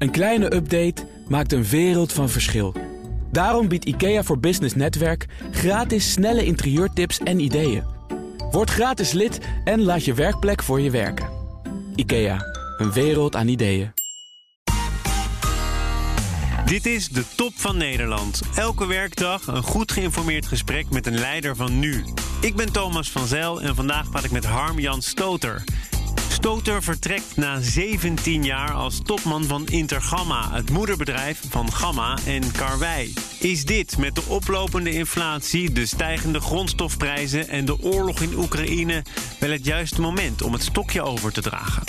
Een kleine update maakt een wereld van verschil. Daarom biedt IKEA voor Business Netwerk gratis snelle interieurtips en ideeën. Word gratis lid en laat je werkplek voor je werken. IKEA, een wereld aan ideeën. Dit is de Top van Nederland. Elke werkdag een goed geïnformeerd gesprek met een leider van nu. Ik ben Thomas van Zijl en vandaag praat ik met Harm-Jan Stoter. Stoter vertrekt na 17 jaar als topman van Intergamma, het moederbedrijf van Gamma en Karwei. Is dit met de oplopende inflatie, de stijgende grondstofprijzen en de oorlog in Oekraïne wel het juiste moment om het stokje over te dragen?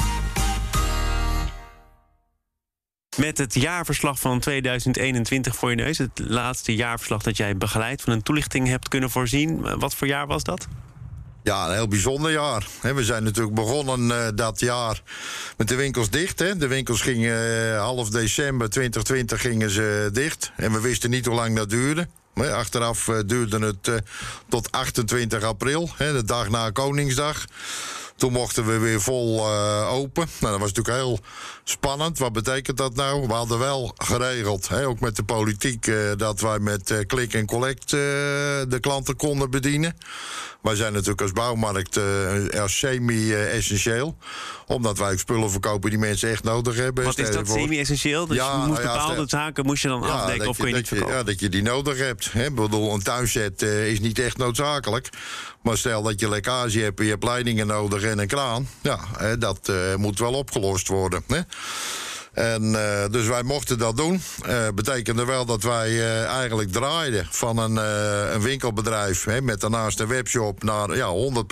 Met het jaarverslag van 2021 voor je neus, het laatste jaarverslag dat jij begeleid van een toelichting hebt kunnen voorzien. Wat voor jaar was dat? Ja, een heel bijzonder jaar. We zijn natuurlijk begonnen dat jaar met de winkels dicht. De winkels gingen half december 2020 gingen ze dicht. En we wisten niet hoe lang dat duurde. Achteraf duurde het tot 28 april, de dag na Koningsdag. Toen mochten we weer vol open. Nou, dat was natuurlijk heel spannend. Wat betekent dat nou? We hadden wel geregeld, ook met de politiek, dat wij met click en collect de klanten konden bedienen. Wij zijn natuurlijk als bouwmarkt semi-essentieel. Omdat wij ook spullen verkopen die mensen echt nodig hebben. Wat is dat, semi-essentieel? Dus je moest bepaalde zaken moest je dan afdekken of kun je niet verkopen? Ja, dat je die nodig hebt. Ik bedoel, een tuinset is niet echt noodzakelijk. Maar stel dat je lekkage hebt en je hebt leidingen nodig en een kraan. Ja, dat moet wel opgelost worden. En dus wij mochten dat doen. Betekende wel dat wij eigenlijk draaiden van een winkelbedrijf met daarnaast een webshop naar 100%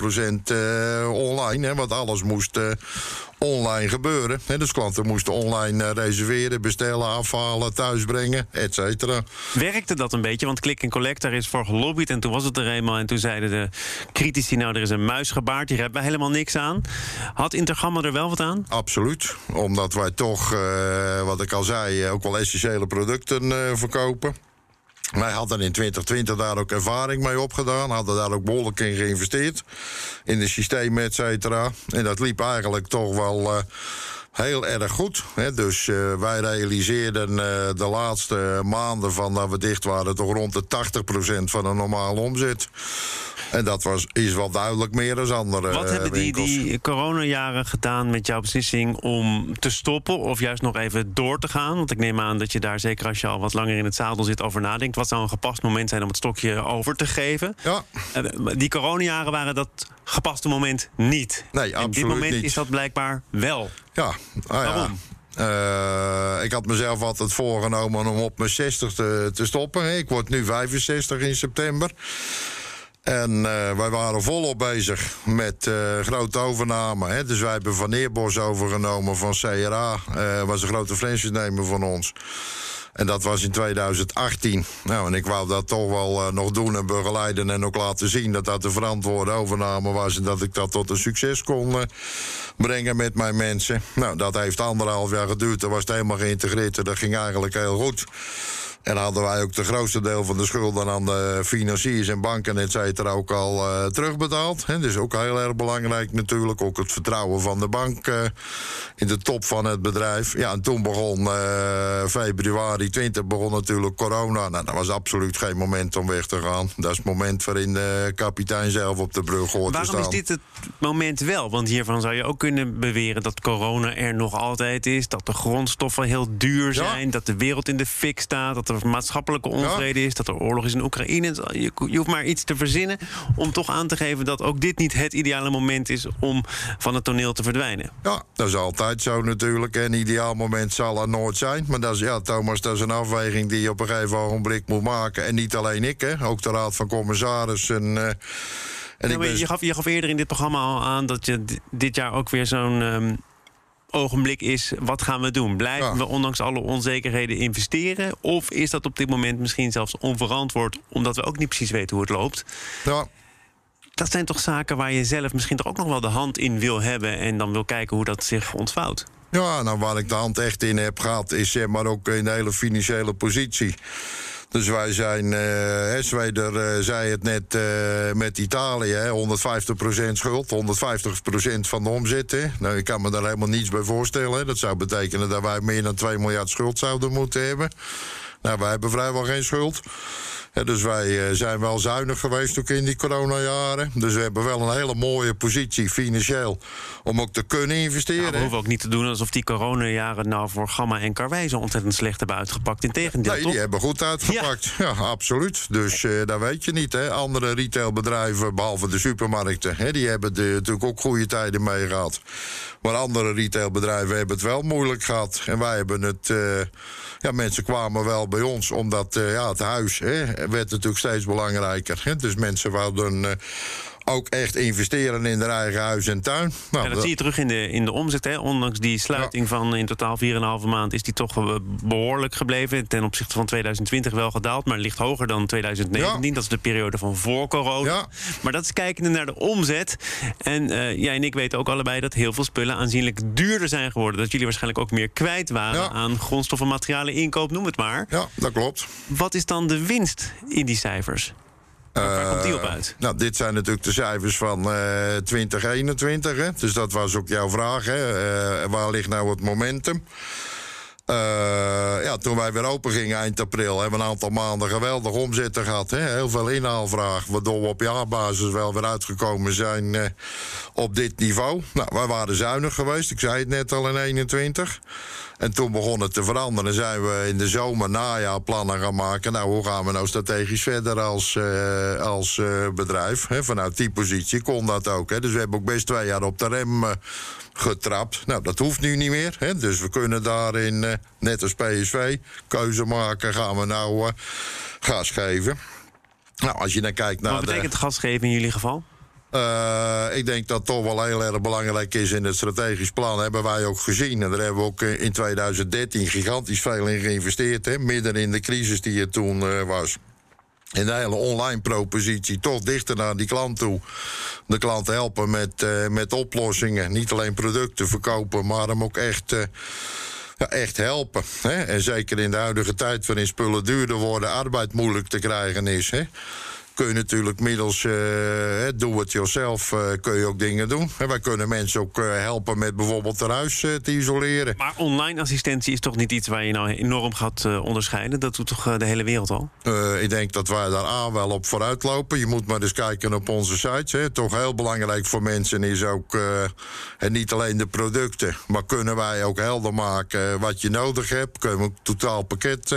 online. Want alles moest online gebeuren. Dus klanten moesten online reserveren, bestellen, afhalen, thuisbrengen, et cetera. Werkte dat een beetje? Want Click & Collect, daar is voor gelobbyd en toen was het er eenmaal. En toen zeiden de critici, nou, er is een muis gebaard, hier hebben wij helemaal niks aan. Had Intergamma er wel wat aan? Absoluut. Omdat wij toch, wat ik al zei, ook wel essentiële producten verkopen. Wij hadden in 2020 daar ook ervaring mee opgedaan. Hadden daar ook behoorlijk in geïnvesteerd. In de systemen, et cetera. En dat liep eigenlijk toch wel heel erg goed. Dus wij realiseerden de laatste maanden van dat we dicht waren toch rond de 80% van een normale omzet. En dat is wel duidelijk meer dan andere Wat hebben die coronajaren gedaan met jouw beslissing om te stoppen of juist nog even door te gaan? Want ik neem aan dat je daar, zeker als je al wat langer in het zadel zit, over nadenkt. Wat zou een gepast moment zijn om het stokje over te geven? Ja. Die coronajaren waren dat gepaste moment niet. Nee, absoluut niet. En dit moment niet. is dat blijkbaar wel. Ja. Waarom? Ik had mezelf altijd voorgenomen om op mijn 60 te stoppen. Ik word nu 65 in september. En wij waren volop bezig met grote overname. Dus wij hebben Van Eerbos overgenomen van CRA. Was een grote franchise-nemer van ons. En dat was in 2018. Nou, en ik wou dat toch wel nog doen en begeleiden en ook laten zien dat dat de verantwoorde overname was en dat ik dat tot een succes kon brengen met mijn mensen. Nou, dat heeft 1,5 jaar geduurd. Dat was het helemaal geïntegreerd en dat ging eigenlijk heel goed. En hadden wij ook de grootste deel van de schulden aan de financiers en banken, et cetera, ook al terugbetaald. Dus ook heel erg belangrijk natuurlijk. Ook het vertrouwen van de bank in de top van het bedrijf. Ja, en toen begon februari 20 begon natuurlijk corona. Nou, dat was absoluut geen moment om weg te gaan. Dat is het moment waarin de kapitein zelf op de brug hoort te staan. Waarom is dit het moment wel? Want hiervan zou je ook kunnen beweren dat corona er nog altijd is. Dat de grondstoffen heel duur zijn. Ja. Dat de wereld in de fik staat. Dat er maatschappelijke onvrede is, dat er oorlog is in Oekraïne. Je hoeft maar iets te verzinnen om toch aan te geven dat ook dit niet het ideale moment is om van het toneel te verdwijnen. Ja, dat is altijd zo natuurlijk. Een ideaal moment zal er nooit zijn. Maar dat is, Thomas, dat is een afweging die je op een gegeven ogenblik moet maken. En niet alleen ik, ook de Raad van Commissarissen. Je gaf eerder in dit programma al aan dat je dit jaar ook weer zo'n ogenblik is, wat gaan we doen? Blijven we ondanks alle onzekerheden investeren? Of is dat op dit moment misschien zelfs onverantwoord, omdat we ook niet precies weten hoe het loopt? Ja. Dat zijn toch zaken waar je zelf misschien toch ook nog wel de hand in wil hebben en dan wil kijken hoe dat zich ontvouwt? Ja, nou waar ik de hand echt in heb gehad is zeg maar ook in de hele financiële positie. Dus wij zijn, Zweder zei het net met Italië, 150% schuld, 150% van de omzet. Hè. Nou, ik kan me daar helemaal niets bij voorstellen. Hè. Dat zou betekenen dat wij meer dan 2 miljard schuld zouden moeten hebben. Nou, wij hebben vrijwel geen schuld. Ja, dus wij zijn wel zuinig geweest ook in die coronajaren. Dus we hebben wel een hele mooie positie financieel om ook te kunnen investeren. Nou, we hoeven ook niet te doen alsof die coronajaren nou voor Gamma en Karwei zo ontzettend slecht hebben uitgepakt. Integendeel, nee, toch? die hebben goed uitgepakt. Ja, absoluut. Dus dat weet je niet. Hè. Andere retailbedrijven, behalve de supermarkten, hè, die hebben natuurlijk ook goede tijden mee gehad. Maar andere retailbedrijven hebben het wel moeilijk gehad. En wij hebben het... mensen kwamen wel bij ons, omdat het huis werd natuurlijk steeds belangrijker. Hè. Dus mensen wilden ook echt investeren in hun eigen huis en tuin. Nou, dat zie je terug in de omzet. Hè. Ondanks die sluiting van in totaal 4,5 maand... is die toch behoorlijk gebleven. Ten opzichte van 2020 wel gedaald, maar ligt hoger dan 2019. Ja. Dat is de periode van voor corona. Ja. Maar dat is kijkende naar de omzet. En jij en ik weten ook allebei dat heel veel spullen aanzienlijk duurder zijn geworden. Dat jullie waarschijnlijk ook meer kwijt waren aan grondstoffen, materialen, inkoop, noem het maar. Ja, dat klopt. Wat is dan de winst in die cijfers? Waar komt die op uit? Nou, dit zijn natuurlijk de cijfers van 2021. Hè? Dus dat was ook jouw vraag. Hè? Waar ligt nou het momentum? Toen wij weer open gingen eind april... hebben we een aantal maanden geweldig omzetten gehad. Hè? Heel veel inhaalvraag, waardoor we op jaarbasis wel weer uitgekomen zijn op dit niveau. Nou, wij waren zuinig geweest, ik zei het net al in 2021. En toen begon het te veranderen. Zijn we in de zomer, najaar plannen gaan maken. Nou, hoe gaan we nou strategisch verder als bedrijf? Hè? Vanuit die positie kon dat ook. Hè? Dus we hebben ook best 2 jaar op de rem getrapt. Nou, dat hoeft nu niet meer. Hè? Dus we kunnen daarin, net als PSV, keuze maken. Gaan we nou gas geven? Nou, als je dan kijkt naar... Wat betekent gas geven in jullie geval? Ik denk dat het toch wel heel erg belangrijk is in het strategisch plan. Hebben wij ook gezien. En daar hebben we ook in 2013 gigantisch veel in geïnvesteerd. Hè, midden in de crisis die er toen was. In de hele online propositie toch dichter naar die klant toe. De klant helpen met oplossingen. Niet alleen producten verkopen, maar hem ook echt helpen. Hè? En zeker in de huidige tijd waarin spullen duurder worden, arbeid moeilijk te krijgen is. Hè? Kun je natuurlijk middels do-it-yourself kun je ook dingen doen. En wij kunnen mensen ook helpen met bijvoorbeeld hun huis te isoleren. Maar online assistentie is toch niet iets waar je nou enorm gaat onderscheiden? Dat doet toch de hele wereld al? Ik denk dat wij daar wel op vooruit lopen. Je moet maar eens kijken op onze sites. Hè. Toch heel belangrijk voor mensen is ook niet alleen de producten, maar kunnen wij ook helder maken wat je nodig hebt. Kunnen we ook een totaal pakket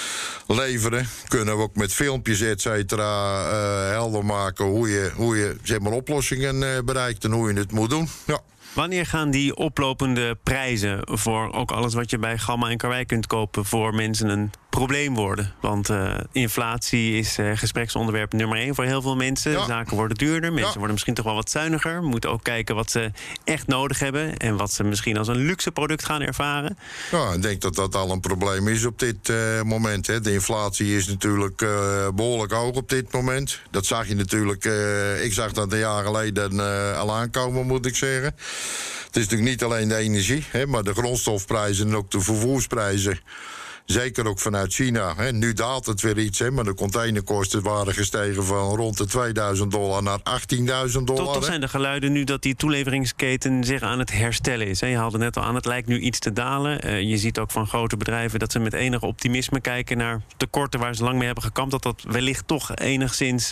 leveren. Kunnen we ook met filmpjes et cetera helder maken hoe je zeg maar, oplossingen bereikt en hoe je het moet doen. Ja. Wanneer gaan die oplopende prijzen voor ook alles wat je bij Gamma en Karwei kunt kopen voor mensen een probleem worden? Want inflatie is gespreksonderwerp nummer 1 voor heel veel mensen. Ja. Zaken worden duurder, mensen worden misschien toch wel wat zuiniger. Moeten ook kijken wat ze echt nodig hebben en wat ze misschien als een luxe product gaan ervaren. Ja, ik denk dat dat al een probleem is op dit moment. Hè. De inflatie is natuurlijk behoorlijk hoog op dit moment. Dat zag je natuurlijk, ik zag dat een jaar geleden al aankomen, moet ik zeggen. Het is natuurlijk niet alleen de energie, hè, maar de grondstofprijzen en ook de vervoersprijzen. Zeker ook vanuit China. Hè. Nu daalt het weer iets, hè, maar de containerkosten waren gestegen van rond de $2.000 naar $18.000. Toch zijn de geluiden nu dat die toeleveringsketen zich aan het herstellen is. Hè. Je haalde net al aan, het lijkt nu iets te dalen. Je ziet ook van grote bedrijven dat ze met enig optimisme kijken naar tekorten waar ze lang mee hebben gekampt. Dat wellicht toch enigszins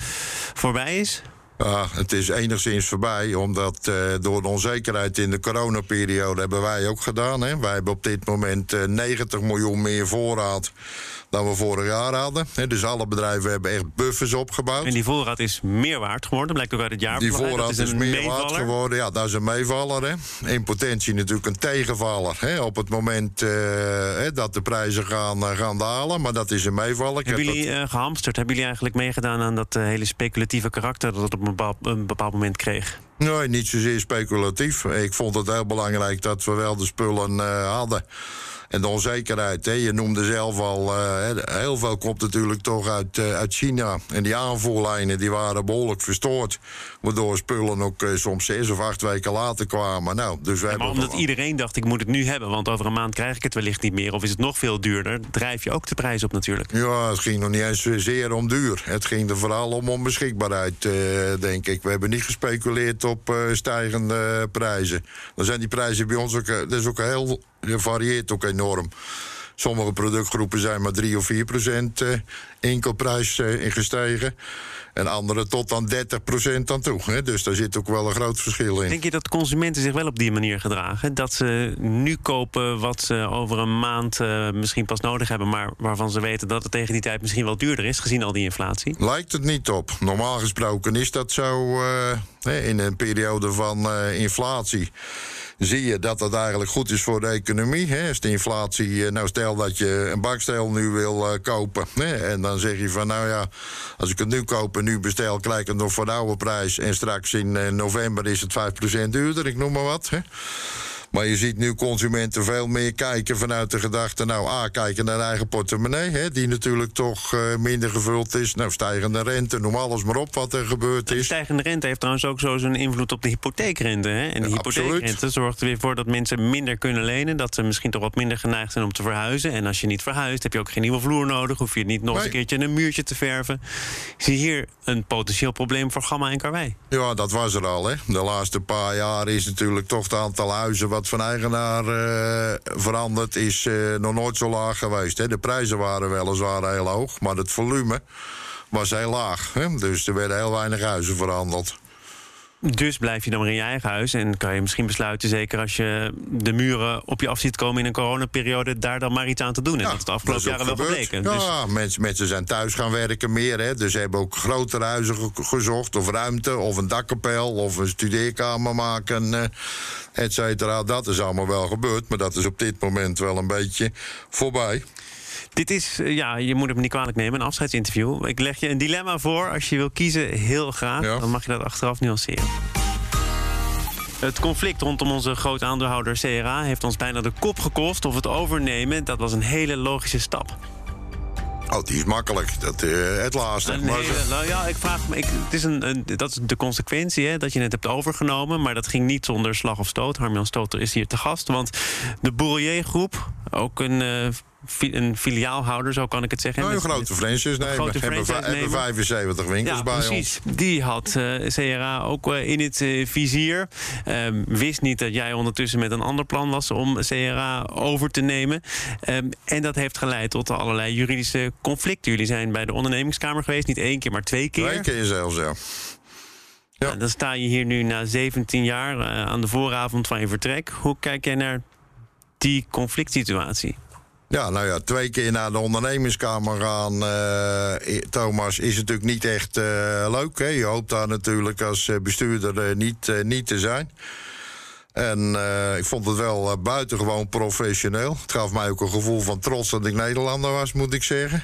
voorbij is. Ja, het is enigszins voorbij, omdat door de onzekerheid in de coronaperiode hebben wij ook gedaan. Hè. Wij hebben op dit moment 90 miljoen meer voorraad dan we vorig jaar hadden. Dus alle bedrijven hebben echt buffers opgebouwd. En die voorraad is meer waard geworden, blijkt ook uit het jaarplan. Die voorraad is meer waard geworden, ja, dat is een meevaller. Hè. In potentie natuurlijk een tegenvaller. Hè. Op het moment dat de prijzen gaan dalen, maar dat is een meevaller. Hebben jullie gehamsterd? Hebben jullie eigenlijk meegedaan aan dat hele speculatieve karakter dat het op een bepaald moment kreeg? Nee, niet zozeer speculatief. Ik vond het heel belangrijk dat we wel de spullen hadden. En de onzekerheid, hè. Je noemde zelf al, heel veel komt natuurlijk toch uit China. En die aanvoerlijnen die waren behoorlijk verstoord. Waardoor spullen ook soms 6 of 8 weken later kwamen. Nou, dus we hebben omdat iedereen dacht, ik moet het nu hebben, want over een maand krijg ik het wellicht niet meer. Of is het nog veel duurder, drijf je ook de prijs op natuurlijk. Ja, het ging nog niet eens zeer om duur. Het ging er vooral om onbeschikbaarheid, denk ik. We hebben niet gespeculeerd op stijgende prijzen. Dan zijn die prijzen bij ons ook, dat is ook heel, varieert ook enorm. Sommige productgroepen zijn maar 3 of 4% inkoopprijs gestegen. En andere tot dan 30% aan toe. Hè? Dus daar zit ook wel een groot verschil in. Denk je dat consumenten zich wel op die manier gedragen? Dat ze nu kopen wat ze over een maand misschien pas nodig hebben, maar waarvan ze weten dat het tegen die tijd misschien wel duurder is, gezien al die inflatie? Lijkt het niet op. Normaal gesproken is dat zo in een periode van inflatie. Zie je dat het eigenlijk goed is voor de economie. Hè? Als de inflatie, nou stel dat je een bakstel nu wil kopen. Hè? En dan zeg je van, nou ja, als ik het nu koop en nu bestel, krijg ik het nog voor de oude prijs. En straks in november is het 5% duurder, ik noem maar wat. Hè? Maar je ziet nu consumenten veel meer kijken vanuit de gedachte, nou, kijken naar eigen portemonnee, hè, die natuurlijk toch minder gevuld is. Nou, stijgende rente, noem alles maar op wat er gebeurd is. De stijgende rente heeft trouwens ook zo zijn invloed op de hypotheekrente. Hè? En de hypotheekrente zorgt er weer voor dat mensen minder kunnen lenen, dat ze misschien toch wat minder geneigd zijn om te verhuizen. En als je niet verhuist, heb je ook geen nieuwe vloer nodig, hoef je niet nog eens een keertje een muurtje te verven. Ik zie hier een potentieel probleem voor Gamma en Karwei. Ja, dat was er al. Hè. De laatste paar jaar is natuurlijk toch het aantal huizen wat van eigenaar veranderd is nog nooit zo laag geweest. Hè. De prijzen waren weliswaar heel hoog, maar het volume was heel laag. Hè. Dus er werden heel weinig huizen verhandeld. Dus blijf je dan maar in je eigen huis en kan je misschien besluiten, zeker als je de muren op je af ziet komen in een coronaperiode, daar dan maar iets aan te doen. En dat is de afgelopen jaren wel gebleken. Ja, dus mensen zijn thuis gaan werken meer. Hè. Dus ze hebben ook grotere huizen gezocht, of ruimte, of een dakkapel, of een studeerkamer maken, et cetera. Dat is allemaal wel gebeurd, maar dat is op dit moment wel een beetje voorbij. Dit is, je moet het me niet kwalijk nemen, een afscheidsinterview. Ik leg je een dilemma voor. Als je wil kiezen, heel graag. Ja. Dan mag je dat achteraf nuanceren. Het conflict rondom onze grote aandeelhouder CRA heeft ons bijna de kop gekost. Of het overnemen, dat was een hele logische stap. Oh, die is makkelijk. Het laatste. Ik vraag me. Dat is de consequentie, hè, dat je het hebt overgenomen. Maar dat ging niet zonder slag of stoot. Harm-Jan Stoter is hier te gast. Want de Bourrier-groep, ook een filiaalhouder, zo kan ik het zeggen. Nou, een grote franchise-nemer. Hebben 75 winkels bij precies. ons. Die had CRA ook in het vizier. Wist niet dat jij ondertussen met een ander plan was om CRA over te nemen. En dat heeft geleid tot allerlei juridische conflicten. Jullie zijn bij de ondernemingskamer geweest, niet 1 keer, maar 2 keer. 2 keer zelfs, ja. Nou, dan sta je hier nu na 17 jaar aan de vooravond van je vertrek. Hoe kijk jij naar die conflict situatie? Ja, nou ja, 2 keer naar de ondernemingskamer gaan, Thomas, is natuurlijk niet echt leuk. Hè? Je hoopt daar natuurlijk als bestuurder niet te zijn. En ik vond het wel buitengewoon professioneel. Het gaf mij ook een gevoel van trots dat ik Nederlander was, moet ik zeggen.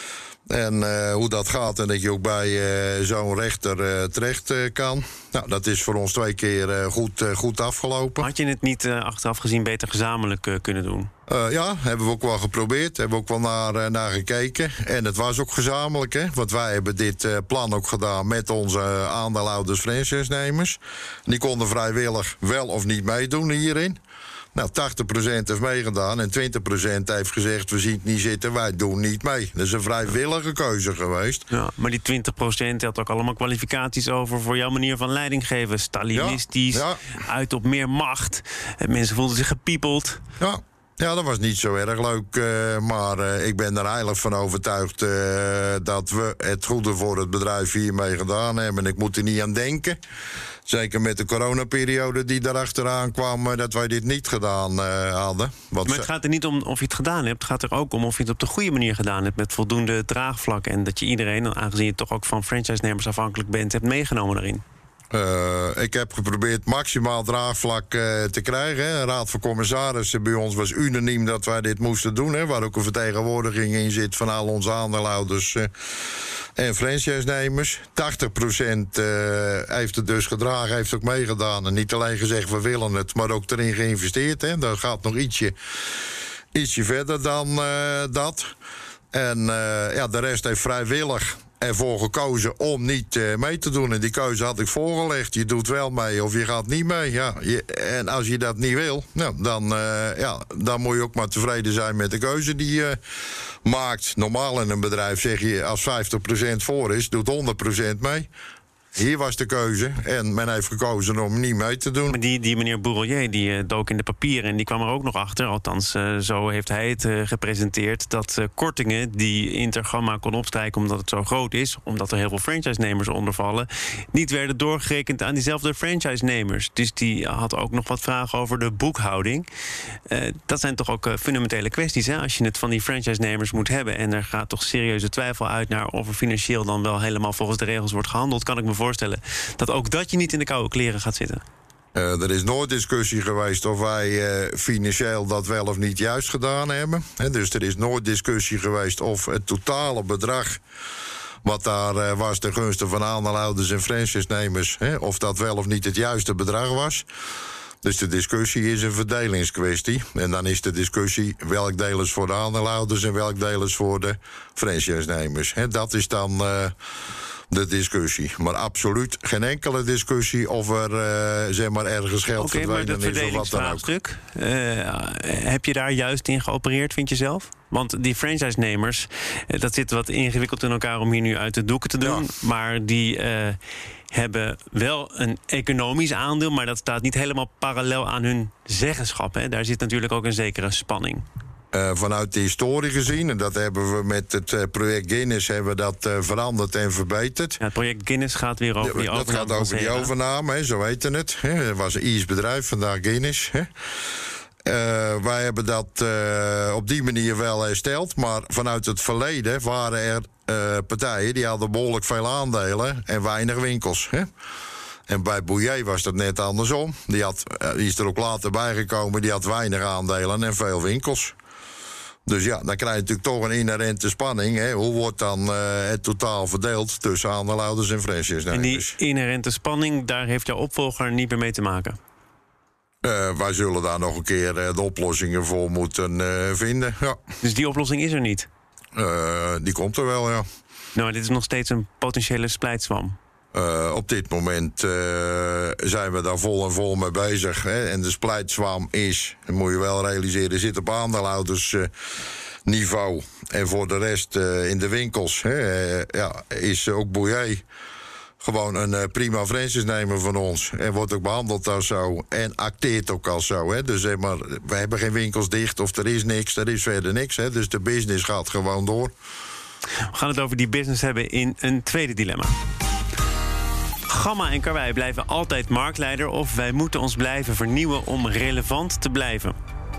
En hoe dat gaat en dat je ook bij zo'n rechter terecht kan. Nou, dat is voor ons 2 keer goed afgelopen. Had je het niet achteraf gezien beter gezamenlijk kunnen doen? Ja, hebben we ook wel geprobeerd. Hebben we ook wel naar gekeken. En het was ook gezamenlijk, hè. Want wij hebben dit plan ook gedaan met onze aandeelhouders, franchise-nemers. Die konden vrijwillig wel of niet meedoen hierin. Nou, 80% heeft meegedaan en 20% heeft gezegd, we zien het niet zitten, wij doen niet mee. Dat is een vrijwillige keuze geweest. Ja, maar die 20% had ook allemaal kwalificaties over voor jouw manier van leiding geven. Stalinistisch, uit op meer macht. Mensen voelden zich gepiepeld. Ja, dat was niet zo erg leuk, maar ik ben er eigenlijk van overtuigd dat we het goede voor het bedrijf hiermee gedaan hebben. Ik moet er niet aan denken, zeker met de coronaperiode die daarachteraan kwam, dat wij dit niet gedaan hadden. Maar het gaat er niet om of je het gedaan hebt, het gaat er ook om of je het op de goede manier gedaan hebt, met voldoende draagvlak. En dat je iedereen, aangezien je toch ook van franchise-nemers afhankelijk bent, hebt meegenomen daarin. Ik heb geprobeerd maximaal draagvlak te krijgen. Hè. De Raad van Commissarissen bij ons was unaniem dat wij dit moesten doen. Hè, waar ook een vertegenwoordiging in zit van al onze aandeelhouders en franchise-nemers. 80% heeft het dus gedragen, heeft ook meegedaan. En niet alleen gezegd we willen het, maar ook erin geïnvesteerd. Hè. Daar gaat nog ietsje Ietsje verder dan dat. En de rest heeft vrijwillig ervoor gekozen om niet mee te doen. En die keuze had ik voorgelegd. Je doet wel mee of je gaat niet mee. Ja, en als je dat niet wil, nou, dan moet je ook maar tevreden zijn met de keuze die je maakt. Normaal in een bedrijf zeg je, als 50% voor is, doet 100% mee. Hier was de keuze en men heeft gekozen om niet mee te doen. Maar die meneer Bourrelier die dook in de papieren en die kwam er ook nog achter. Althans, zo heeft hij het gepresenteerd. Dat kortingen die Intergamma kon opstrijken omdat het zo groot is, omdat er heel veel franchise-nemers onder vallen, niet werden doorgerekend aan diezelfde franchise-nemers. Dus die had ook nog wat vragen over de boekhouding. Dat zijn toch ook fundamentele kwesties, hè? Als je het van die franchise-nemers moet hebben en er gaat toch serieuze twijfel uit naar of er financieel dan wel helemaal volgens de regels wordt gehandeld, kan ik me voorstellen dat ook dat je niet in de koude kleren gaat zitten. Er is nooit discussie geweest of wij financieel dat wel of niet juist gedaan hebben. Dus er is nooit discussie geweest of het totale bedrag wat daar was ten gunste van aandeelhouders en franchise-nemers, of dat wel of niet het juiste bedrag was. Dus de discussie is een verdelingskwestie. En dan is de discussie welk deel is voor de aandeelhouders en welk deel is voor de franchise-nemers. Dat is dan de discussie. Maar absoluut geen enkele discussie of er ergens geld verdwenen is of wat dan ook. Heb je daar juist in geopereerd, vind je zelf? Want die franchise-nemers, dat zit wat ingewikkeld in elkaar om hier nu uit de doeken te doen. Ja. Maar die hebben wel een economisch aandeel, maar dat staat niet helemaal parallel aan hun zeggenschap. Hè? Daar zit natuurlijk ook een zekere spanning. Vanuit de historie gezien, en dat hebben we met het project Guinness hebben we dat veranderd en verbeterd. Ja, het project Guinness gaat weer over die overname. Dat gaat over die overname, zo heette het. Het was een Iers bedrijf, vandaar Guinness. Wij hebben dat op die manier wel hersteld, maar vanuit het verleden waren er partijen die hadden behoorlijk veel aandelen en weinig winkels. En bij Bouillet was dat net andersom. Die is er ook later bijgekomen, die had weinig aandelen en veel winkels. Dus ja, dan krijg je natuurlijk toch een inherente spanning. Hoe wordt dan het totaal verdeeld tussen aandeelhouders en franchise-nemers? En die inherente spanning, daar heeft jouw opvolger niet meer mee te maken? Wij zullen daar nog een keer de oplossingen voor moeten vinden. Ja. Dus die oplossing is er niet? Die komt er wel, ja. Nou, dit is nog steeds een potentiële splijtswam. Op dit moment zijn we daar vol mee bezig. En de splijtswam is, dat moet je wel realiseren, zit op aandeelhoudersniveau. En voor de rest in de winkels is ook Bouillet gewoon een prima franchise-nemer van ons. En wordt ook behandeld als zo. En acteert ook als zo. Dus zeg maar, we hebben geen winkels dicht of er is niks. Er is verder niks. Dus de business gaat gewoon door. We gaan het over die business hebben in een tweede dilemma. Gamma en Karwei blijven altijd marktleider, of wij moeten ons blijven vernieuwen om relevant te blijven?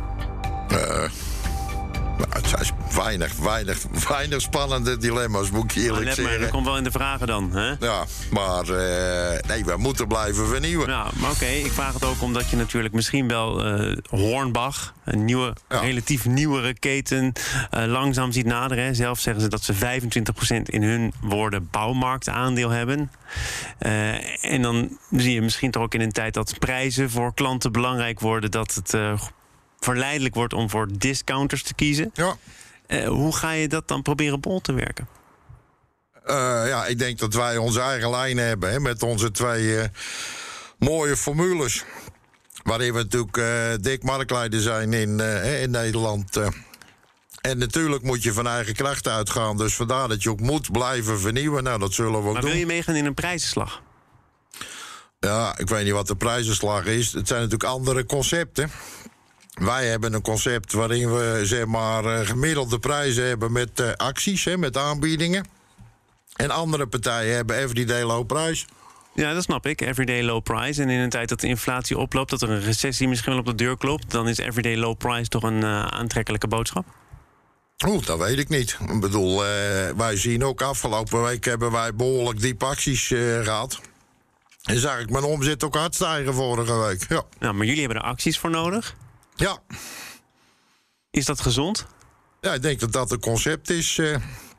Het zijn weinig spannende dilemma's, moet ik eerlijk zeggen. Dat komt wel in de vragen dan, hè? Ja, maar nee, wij moeten blijven vernieuwen. Ja, maar oké, ik vraag het ook omdat je natuurlijk misschien wel Hornbach, een nieuwe, relatief nieuwere keten, langzaam ziet naderen. Zelf zeggen ze dat ze 25% in hun woorden bouwmarktaandeel hebben. En dan zie je misschien toch ook in een tijd dat prijzen voor klanten belangrijk worden, dat het verleidelijk wordt om voor discounters te kiezen. Ja. Hoe ga je dat dan proberen bol te werken? Ik denk dat wij onze eigen lijn hebben, met onze twee mooie formules. Waarin we natuurlijk dik marktleider zijn in Nederland. En natuurlijk moet je van eigen krachten uitgaan. Dus vandaar dat je ook moet blijven vernieuwen. Nou, dat zullen we ook doen. Maar wil je meegaan in een prijzenslag? Ja, ik weet niet wat de prijzenslag is. Het zijn natuurlijk andere concepten. Wij hebben een concept waarin we gemiddelde prijzen hebben met acties, met aanbiedingen. En andere partijen hebben everyday low price. Ja, dat snap ik. Everyday low price. En in een tijd dat de inflatie oploopt, dat er een recessie misschien wel op de deur klopt, dan is everyday low price toch een aantrekkelijke boodschap? Dat weet ik niet. Ik bedoel, wij zien ook afgelopen week hebben wij behoorlijk diepe acties gehad. En zag ik mijn omzet ook hard stijgen vorige week. Ja. Nou, maar jullie hebben er acties voor nodig? Ja. Is dat gezond? Ja, ik denk dat dat een concept is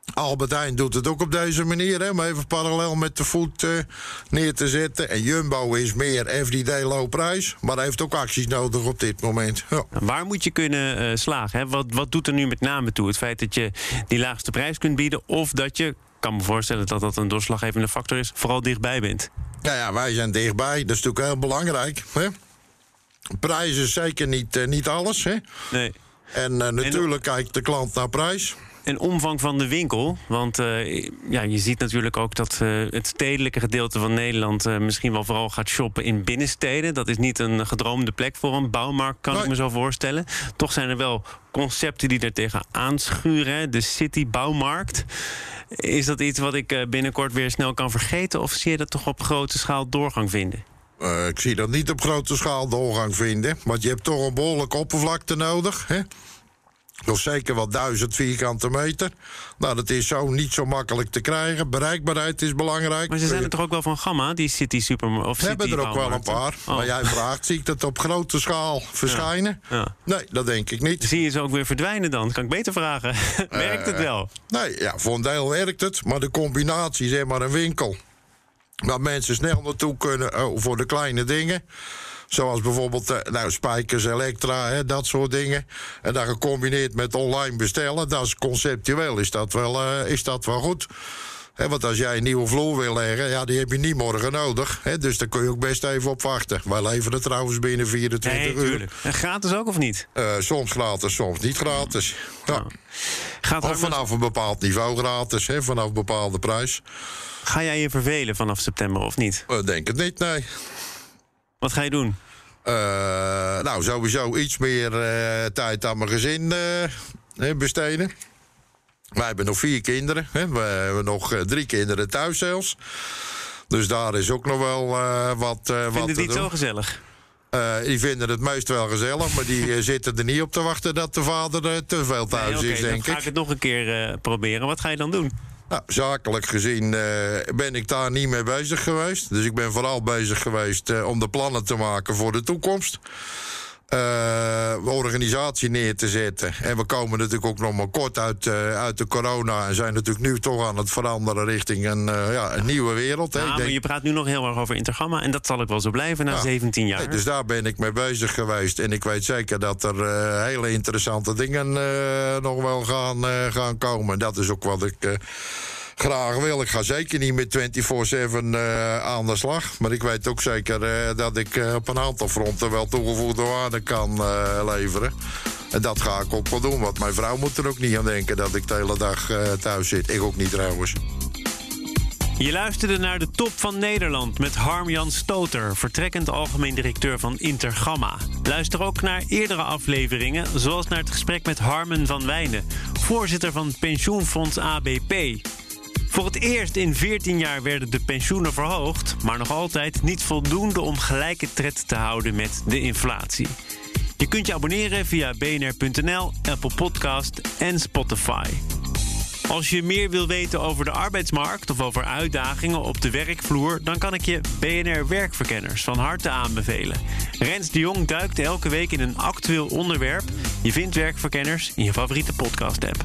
Albert Heijn doet het ook op deze manier, hè, om even parallel met de food neer te zetten. En Jumbo is meer everyday low prijs, maar heeft ook acties nodig op dit moment. Ja. Waar moet je kunnen slagen? Hè? Wat doet er nu met name toe? Het feit dat je die laagste prijs kunt bieden, of dat je, ik kan me voorstellen dat dat een doorslaggevende factor is, vooral dichtbij bent. Ja, wij zijn dichtbij. Dat is natuurlijk heel belangrijk. Hè? Prijs is zeker niet alles. Hè? Nee. En natuurlijk kijkt de klant naar prijs. En omvang van de winkel. Want je ziet natuurlijk ook dat het stedelijke gedeelte van Nederland misschien wel vooral gaat shoppen in binnensteden. Dat is niet een gedroomde plek voor een bouwmarkt, kan ik me zo voorstellen. Toch zijn er wel concepten die er tegen aanschuren. Hè? De city-bouwmarkt. Is dat iets wat ik binnenkort weer snel kan vergeten? Of zie je dat toch op grote schaal doorgang vinden? Ik zie dat niet op grote schaal doorgang vinden. Want je hebt toch een behoorlijke oppervlakte nodig, hè? Nog zeker wel 1000 vierkante meter. Nou, dat is zo niet zo makkelijk te krijgen. Bereikbaarheid is belangrijk. Maar ze zijn er toch ook wel van Gamma, die City Supermarkt? We hebben er ook wel een paar. Oh. Maar jij vraagt, zie ik dat op grote schaal verschijnen? Ja. Nee, dat denk ik niet. Zie je ze ook weer verdwijnen dan? Kan ik beter vragen. Werkt het wel? Nee, ja, voor een deel werkt het. Maar de combinatie, zeg maar een winkel waar mensen snel naartoe kunnen voor de kleine dingen. Zoals bijvoorbeeld spijkers, elektra, hè, dat soort dingen. En dan gecombineerd met online bestellen. Dat is conceptueel, is dat wel goed. Hè, want als jij een nieuwe vloer wil leggen, ja, die heb je niet morgen nodig. Hè, dus daar kun je ook best even op wachten. Wij leveren trouwens binnen 24 uur. Tuurlijk. En gratis ook of niet? Soms gratis, soms niet gratis. Ja. Oh. Of vanaf een bepaald niveau gratis, hè, vanaf een bepaalde prijs. Ga jij je vervelen vanaf september of niet? Denk het niet, nee. Wat ga je doen? Sowieso iets meer tijd aan mijn gezin besteden. Wij hebben nog 4 kinderen. Hè. We hebben nog 3 kinderen thuis zelfs. Dus daar is ook nog wel wat te doen. Vinden die het zo gezellig? Die vinden het meest wel gezellig, maar die zitten er niet op te wachten dat de vader te veel thuis is, denk ik. Dan ga ik het nog een keer proberen. Wat ga je dan doen? Nou, zakelijk gezien ben ik daar niet mee bezig geweest. Dus ik ben vooral bezig geweest om de plannen te maken voor de toekomst. Organisatie neer te zetten. En we komen natuurlijk ook nog maar kort uit de corona. En zijn natuurlijk nu toch aan het veranderen richting een nieuwe wereld. Hè. Maar je praat nu nog heel erg over Intergamma. En dat zal ook wel zo blijven na 17 jaar. Dus daar ben ik mee bezig geweest. En ik weet zeker dat er hele interessante dingen nog wel gaan komen. En dat is ook wat ik graag wil. Ik ga zeker niet met 24/7 aan de slag. Maar ik weet ook zeker dat ik op een aantal fronten wel toegevoegde waarde kan leveren. En dat ga ik ook wel doen. Want mijn vrouw moet er ook niet aan denken dat ik de hele dag thuis zit. Ik ook niet trouwens. Je luisterde naar de Top van Nederland met Harm-Jan Stoter, vertrekkend algemeen directeur van Intergamma. Luister ook naar eerdere afleveringen, zoals naar het gesprek met Harmen van Wijnen, voorzitter van pensioenfonds ABP. Voor het eerst in 14 jaar werden de pensioenen verhoogd, maar nog altijd niet voldoende om gelijke tred te houden met de inflatie. Je kunt je abonneren via bnr.nl, Apple Podcast en Spotify. Als je meer wil weten over de arbeidsmarkt of over uitdagingen op de werkvloer, dan kan ik je BNR Werkverkenners van harte aanbevelen. Rens de Jong duikt elke week in een actueel onderwerp. Je vindt Werkverkenners in je favoriete podcast-app.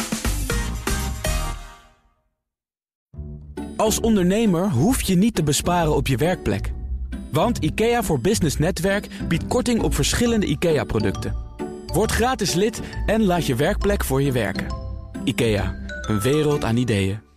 Als ondernemer hoef je niet te besparen op je werkplek. Want IKEA voor Business Netwerk biedt korting op verschillende IKEA-producten. Word gratis lid en laat je werkplek voor je werken. IKEA, een wereld aan ideeën.